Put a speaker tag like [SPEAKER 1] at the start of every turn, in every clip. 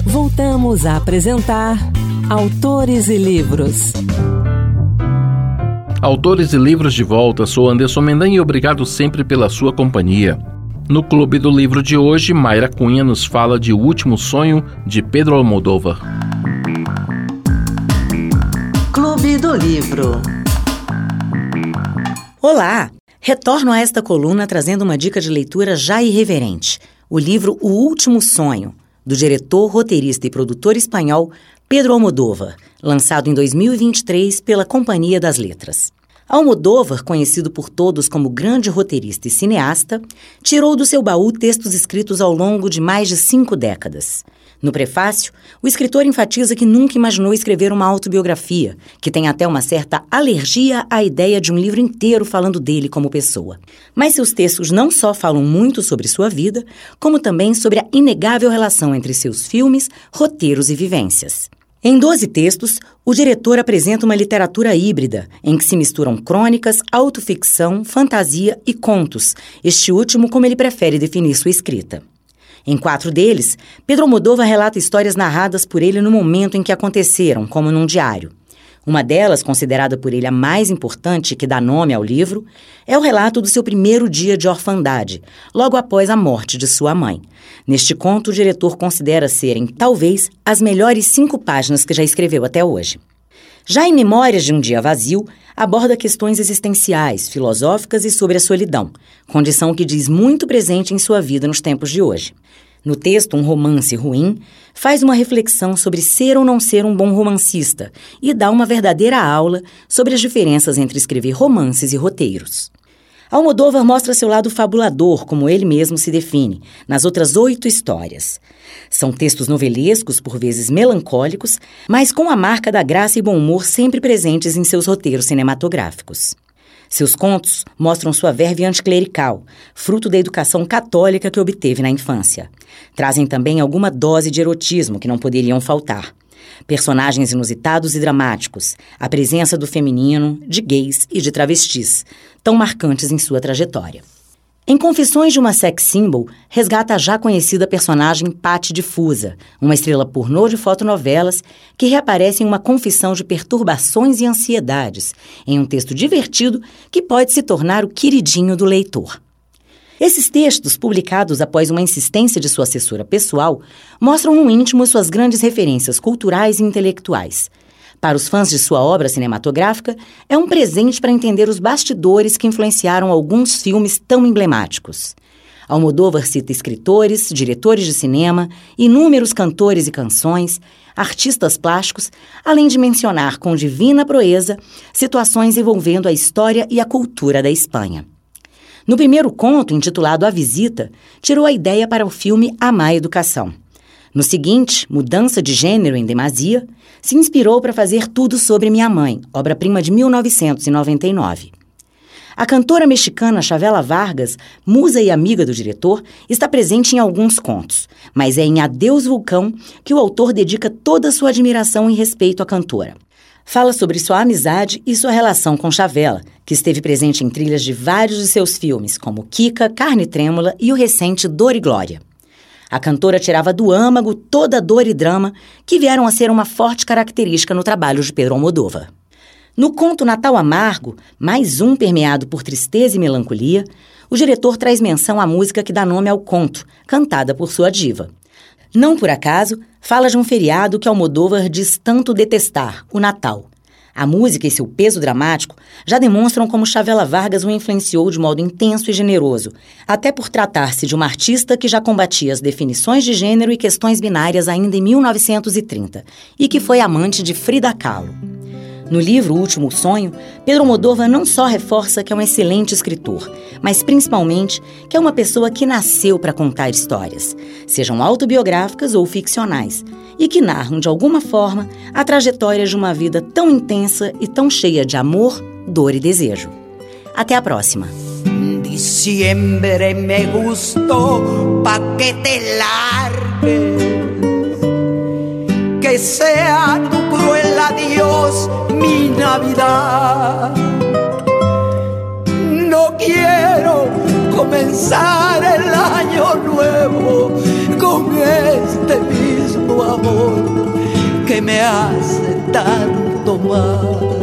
[SPEAKER 1] Voltamos a apresentar Autores e Livros.
[SPEAKER 2] Autores e Livros de volta, sou Anderson Mendanha e obrigado sempre pela sua companhia. No Clube do Livro de hoje, Mayra Cunha nos fala de O Último Sonho, de Pedro Almodóvar.
[SPEAKER 3] Clube do Livro. Olá! Retorno a esta coluna trazendo uma dica de leitura já irreverente. O livro O Último Sonho, do diretor, roteirista e produtor espanhol Pedro Almodóvar, lançado em 2023 pela Companhia das Letras. Almodóvar, conhecido por todos como grande roteirista e cineasta, tirou do seu baú textos escritos ao longo de mais de 5 décadas. No prefácio, o escritor enfatiza que nunca imaginou escrever uma autobiografia, que tem até uma certa alergia à ideia de um livro inteiro falando dele como pessoa. Mas seus textos não só falam muito sobre sua vida, como também sobre a inegável relação entre seus filmes, roteiros e vivências. Em 12 textos, o diretor apresenta uma literatura híbrida, em que se misturam crônicas, autoficção, fantasia e contos, este último como ele prefere definir sua escrita. Em 4 deles, Pedro Almodóvar relata histórias narradas por ele no momento em que aconteceram, como num diário. Uma delas, considerada por ele a mais importante, que dá nome ao livro, é o relato do seu primeiro dia de orfandade, logo após a morte de sua mãe. Neste conto, o diretor considera serem, talvez, as melhores 5 páginas que já escreveu até hoje. Já em Memórias de um Dia Vazio, aborda questões existenciais, filosóficas e sobre a solidão, condição que diz muito presente em sua vida nos tempos de hoje. No texto, Um Romance Ruim faz uma reflexão sobre ser ou não ser um bom romancista e dá uma verdadeira aula sobre as diferenças entre escrever romances e roteiros. Almodóvar mostra seu lado fabulador, como ele mesmo se define, nas outras 8 histórias. São textos novelescos, por vezes melancólicos, mas com a marca da graça e bom humor sempre presentes em seus roteiros cinematográficos. Seus contos mostram sua verve anticlerical, fruto da educação católica que obteve na infância. Trazem também alguma dose de erotismo que não poderiam faltar. Personagens inusitados e dramáticos, a presença do feminino, de gays e de travestis, tão marcantes em sua trajetória. Em Confissões de uma Sex Symbol, resgata a já conhecida personagem Patti Difusa, uma estrela pornô de fotonovelas que reaparece em uma confissão de perturbações e ansiedades, em um texto divertido que pode se tornar o queridinho do leitor. Esses textos, publicados após uma insistência de sua assessora pessoal, mostram no íntimo suas grandes referências culturais e intelectuais. Para os fãs de sua obra cinematográfica, é um presente para entender os bastidores que influenciaram alguns filmes tão emblemáticos. Almodóvar cita escritores, diretores de cinema, inúmeros cantores e canções, artistas plásticos, além de mencionar com divina proeza situações envolvendo a história e a cultura da Espanha. No primeiro conto, intitulado A Visita, tirou a ideia para o filme A Má Educação. No seguinte, Mudança de Gênero em Demasia, se inspirou para fazer Tudo sobre Minha Mãe, obra-prima de 1999. A cantora mexicana Chavela Vargas, musa e amiga do diretor, está presente em alguns contos, mas é em Adeus Vulcão que o autor dedica toda a sua admiração e respeito à cantora. Fala sobre sua amizade e sua relação com Chavela, que esteve presente em trilhas de vários de seus filmes, como Kika, Carne Trêmula e o recente Dor e Glória. A cantora tirava do âmago toda a dor e drama que vieram a ser uma forte característica no trabalho de Pedro Almodóvar. No conto Natal Amargo, mais um permeado por tristeza e melancolia, o diretor traz menção à música que dá nome ao conto, cantada por sua diva. Não por acaso, fala de um feriado que Almodóvar diz tanto detestar, o Natal. A música e seu peso dramático já demonstram como Chavela Vargas o influenciou de modo intenso e generoso, até por tratar-se de uma artista que já combatia as definições de gênero e questões binárias ainda em 1930, e que foi amante de Frida Kahlo. No livro O Último Sonho, Pedro Almodóvar não só reforça que é um excelente escritor, mas principalmente que é uma pessoa que nasceu para contar histórias, sejam autobiográficas ou ficcionais, e que narram, de alguma forma, a trajetória de uma vida tão intensa e tão cheia de amor, dor e desejo. Até a próxima!
[SPEAKER 4] Diciembre me gustó pa que te largues, que sea tu cruel adiós mi Navidad. No quiero comenzar el año nuevo con este mismo amor que me hace tanto mal.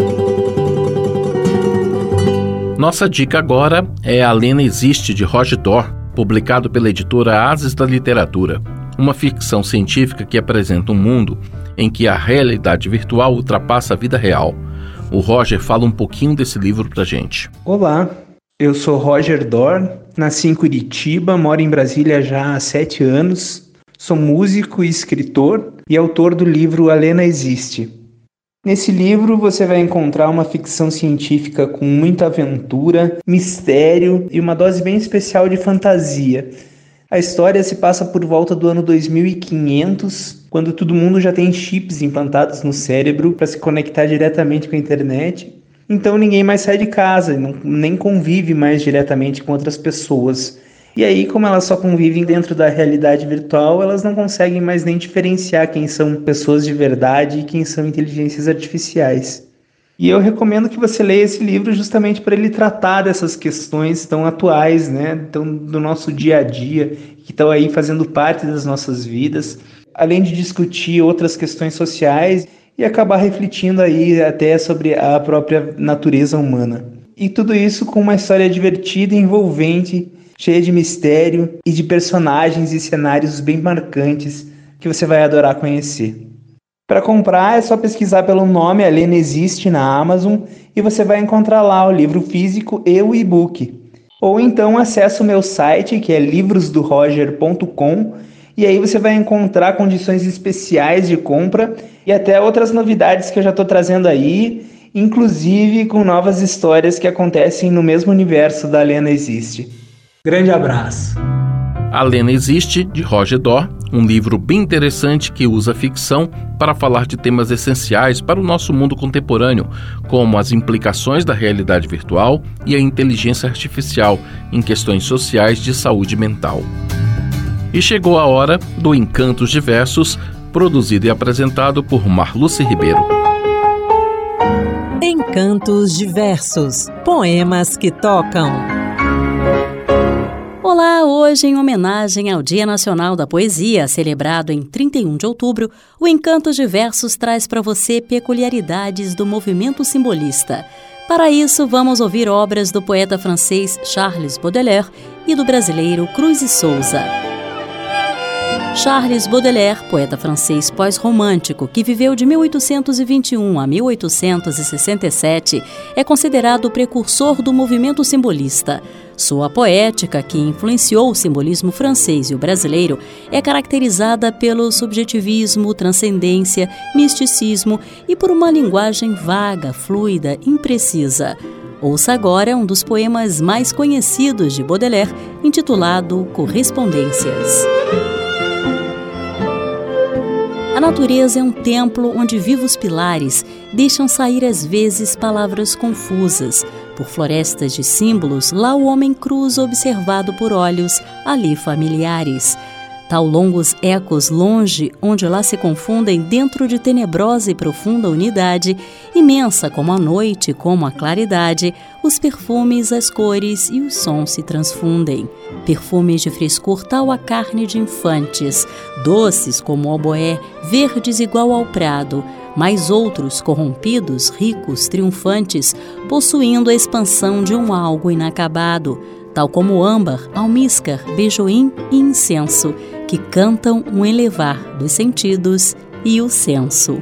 [SPEAKER 2] Nossa dica agora é A Lena Existe, de Roger Dorr, publicado pela editora Ases da Literatura. Uma ficção científica que apresenta um mundo em que a realidade virtual ultrapassa a vida real. O Roger fala um pouquinho desse livro pra gente.
[SPEAKER 5] Olá, eu sou Roger Dorr, nasci em Curitiba, moro em Brasília já há 7 anos, sou músico e escritor e autor do livro A Lena Existe. Nesse livro você vai encontrar uma ficção científica com muita aventura, mistério e uma dose bem especial de fantasia. A história se passa por volta do ano 2500, quando todo mundo já tem chips implantados no cérebro para se conectar diretamente com a internet. Então ninguém mais sai de casa, nem convive mais diretamente com outras pessoas. E aí, como elas só convivem dentro da realidade virtual, elas não conseguem mais nem diferenciar quem são pessoas de verdade e quem são inteligências artificiais. E eu recomendo que você leia esse livro justamente para ele tratar dessas questões tão atuais, né? Então, do nosso dia a dia, que estão aí fazendo parte das nossas vidas, além de discutir outras questões sociais e acabar refletindo aí até sobre a própria natureza humana. E tudo isso com uma história divertida e envolvente, cheia de mistério e de personagens e cenários bem marcantes que você vai adorar conhecer. Para comprar é só pesquisar pelo nome A Lena Existe na Amazon e você vai encontrar lá o livro físico e o e-book. Ou então acesse o meu site, que é livrosdoroger.com, e aí você vai encontrar condições especiais de compra e até outras novidades que eu já estou trazendo aí, inclusive com novas histórias que acontecem no mesmo universo da A Lena Existe. Grande abraço!
[SPEAKER 2] A Lena Existe, de Roger Dorr, um livro bem interessante que usa ficção para falar de temas essenciais para o nosso mundo contemporâneo, como as implicações da realidade virtual e a inteligência artificial em questões sociais de saúde mental. E chegou a hora do Encantos Diversos, produzido e apresentado por Marluce Ribeiro.
[SPEAKER 1] Encantos Diversos, poemas que tocam.
[SPEAKER 6] Olá, hoje em homenagem ao Dia Nacional da Poesia, celebrado em 31 de outubro, o Encantos Diversos traz para você peculiaridades do movimento simbolista. Para isso, vamos ouvir obras do poeta francês Charles Baudelaire e do brasileiro Cruz e Souza. Charles Baudelaire, poeta francês pós-romântico, que viveu de 1821 a 1867, é considerado o precursor do movimento simbolista. Sua poética, que influenciou o simbolismo francês e o brasileiro, é caracterizada pelo subjetivismo, transcendência, misticismo e por uma linguagem vaga, fluida, imprecisa. Ouça agora um dos poemas mais conhecidos de Baudelaire, intitulado Correspondências. A natureza é um templo onde vivos pilares deixam sair às vezes palavras confusas. Por florestas de símbolos, lá o homem cruza observado por olhos, ali familiares. Tal longos ecos longe, onde lá se confundem dentro de tenebrosa e profunda unidade, imensa como a noite, como a claridade, os perfumes, as cores e os sons se transfundem. Perfumes de frescor tal a carne de infantes, doces como o oboé, verdes igual ao prado, mais outros corrompidos, ricos, triunfantes, possuindo a expansão de um algo inacabado, tal como âmbar, almíscar, beijoim e incenso, que cantam um elevar dos sentidos e o senso.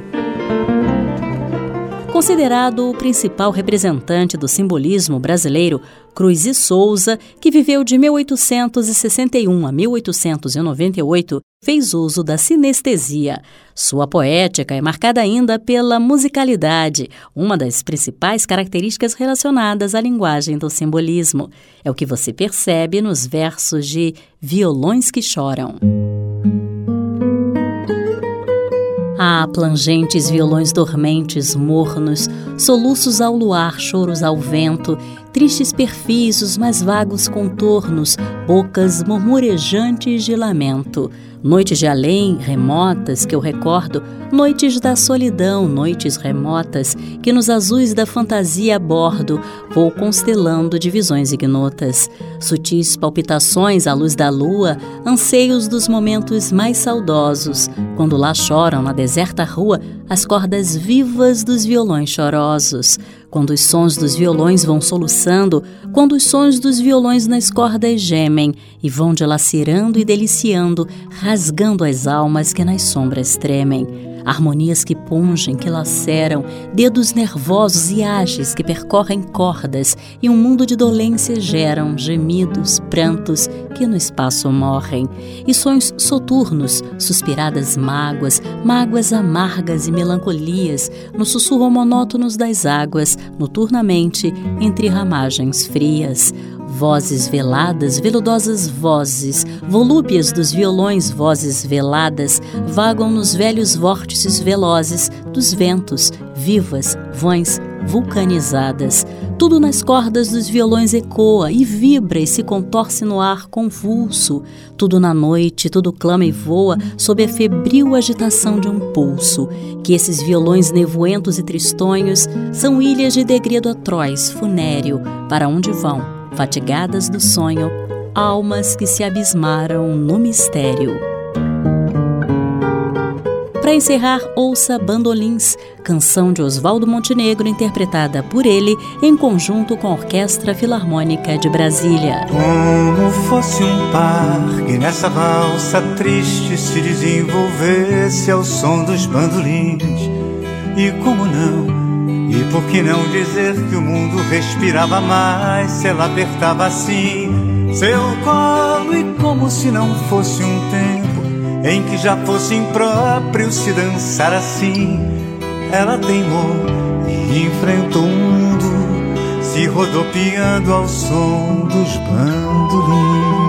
[SPEAKER 6] Considerado o principal representante do simbolismo brasileiro, Cruz e Souza, que viveu de 1861 a 1898, fez uso da sinestesia. Sua poética é marcada ainda pela musicalidade, uma das principais características relacionadas à linguagem do simbolismo. É o que você percebe nos versos de Violões que Choram. Ah, plangentes violões dormentes, mornos, soluços ao luar, choros ao vento, tristes perfis, os mais vagos contornos, bocas murmurejantes de lamento. Noites de além, remotas, que eu recordo, noites da solidão, noites remotas, que nos azuis da fantasia abordo, vou constelando de visões ignotas. Sutis palpitações à luz da lua, anseios dos momentos mais saudosos, quando lá choram na deserta rua as cordas vivas dos violões chorosos. Quando os sons dos violões vão soluçando, quando os sons dos violões nas cordas gemem e vão dilacerando e deliciando, rasgando as almas que nas sombras tremem. Harmonias que pungem, que laceram, dedos nervosos e ágeis que percorrem cordas e um mundo de dolência geram gemidos, prantos que no espaço morrem. E sonhos soturnos, suspiradas mágoas, mágoas amargas e melancolias, no sussurro monótonos das águas, noturnamente entre ramagens frias. Vozes veladas, veludosas vozes, volúpias dos violões, vozes veladas, vagam nos velhos vórtices velozes dos ventos, vivas, vãs, vulcanizadas. Tudo nas cordas dos violões ecoa e vibra e se contorce no ar convulso. Tudo na noite, tudo clama e voa sob a febril agitação de um pulso. Que esses violões nevoentos e tristonhos são ilhas de degredo atroz, funéreo, para onde vão, fatigadas do sonho, almas que se abismaram no mistério. Para encerrar, ouça Bandolins, canção de Oswaldo Montenegro, interpretada por ele em conjunto com a Orquestra Filarmônica de Brasília.
[SPEAKER 7] Como fosse um parque nessa valsa triste se desenvolvesse ao som dos bandolins. E como não? E por que não dizer que o mundo respirava mais se ela apertava assim seu colo? E como se não fosse um tempo em que já fosse impróprio se dançar assim, ela teimou e enfrentou o mundo, se rodopiando ao som dos bandolins.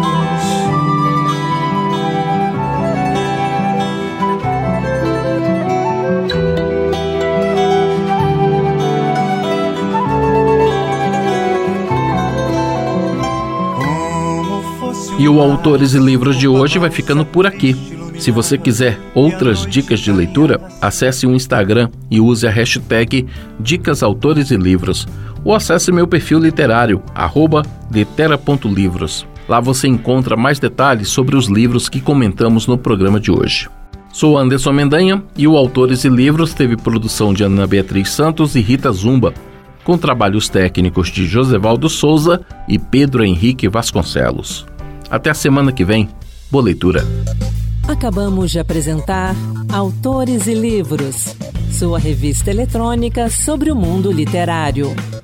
[SPEAKER 2] E o Autores e Livros de hoje vai ficando por aqui. Se você quiser outras dicas de leitura, acesse o Instagram e use a hashtag Dicas Autores e Livros, ou acesse meu perfil literário, @litera.livros. Lá você encontra mais detalhes sobre os livros que comentamos no programa de hoje. Sou Anderson Mendanha e o Autores e Livros teve produção de Ana Beatriz Santos e Rita Zumba, com trabalhos técnicos de Josevaldo Souza e Pedro Henrique Vasconcelos. Até a semana que vem. Boa leitura.
[SPEAKER 1] Acabamos de apresentar Autores e Livros, sua revista eletrônica sobre o mundo literário.